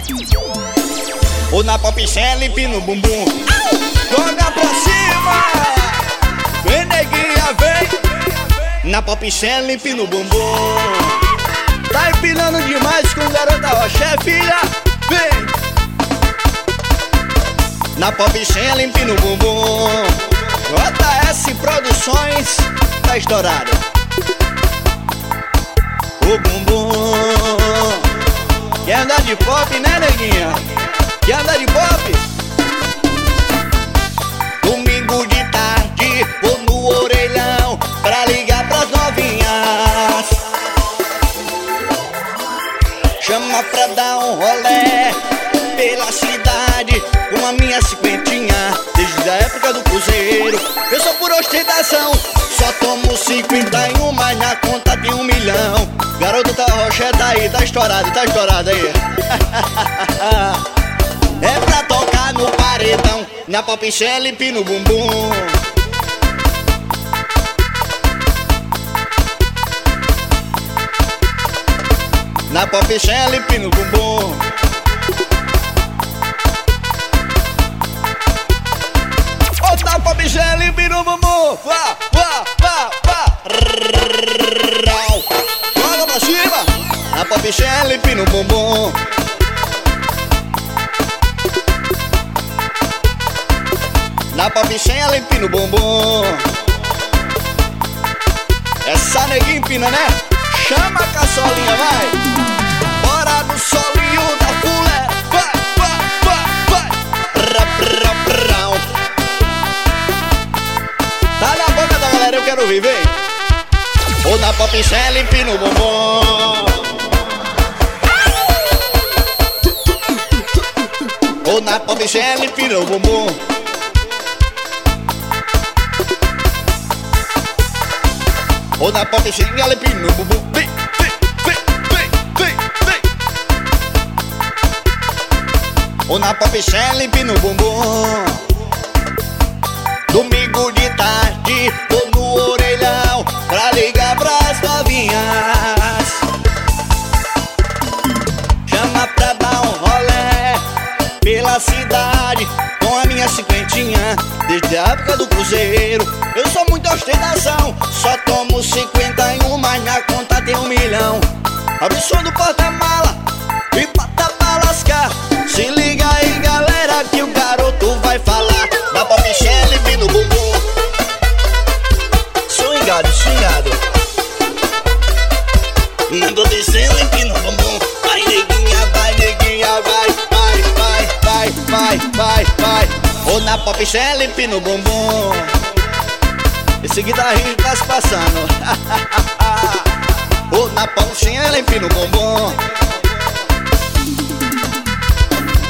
Ou na pop limpe no bumbum. Joga pra cima. Vem neguinha, vem. Na pop limpe no bumbum. Tá empinando demais com garota rocha, filha. Vem. Na pop limpe no bumbum. JS Produções tá estourada. O bumbum. Quer andar de pop, né, neguinha? Quer andar de pop? Domingo de tarde, vou no orelhão pra ligar pras novinhas. Chama pra dar um rolé pela cidade com a minha cinquentinha. Desde a época do cruzeiro, eu sou por ostentação. Só tomo 51, mas na conta tem 1 milhão. Garoto da rocha tá aí, tá estourado aí. É pra tocar no paredão, na pop limpe no bumbum. Na pop limpe no bumbum. Na pop limpe no bumbum. Vá, vá, vá, vá. Joga pra cima. Na pop limpe no bumbum. Na pop limpe no bumbum. Essa neguinha empina, né? Chama a caçolinha, vai. Bora no solinho da fulé. Vai, vai, vai, vai. Tá na boca da galera, eu quero ouvir, vem. Ou na pop limpe no bumbum. Ou na pop limpe no bumbum. Ou na pop limpe no bumbum. Vem, vem, vem, vem, vem, vem. Ou na pop limpe no bumbum. Domingo de tarde, tô no orelhão pra ligar pras novinhas. Chama pra dar um rolé pela cidade com a minha cinquentinha. Desde a época do cruzeiro, eu sou muita ostentação. Só tomo 51, mas na conta tem 1 milhão. Abre o som do porta-mala e bota pra lascar. Se liga aí, galera, que o garoto vai falar. Na pop limpe no bumbum. Swingado, swingado. Não tô descendo, limpe no bumbum. Vai neguinha, vai neguinha, vai, vai, vai, vai, vai, vai, vai. Ou na pop limpe no bumbum. Esse guitarrinho tá se passando. Ou na pop limpe no bumbum.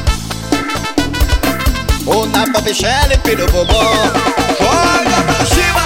Ou na pop limpe no bumbum. Joga pra cima.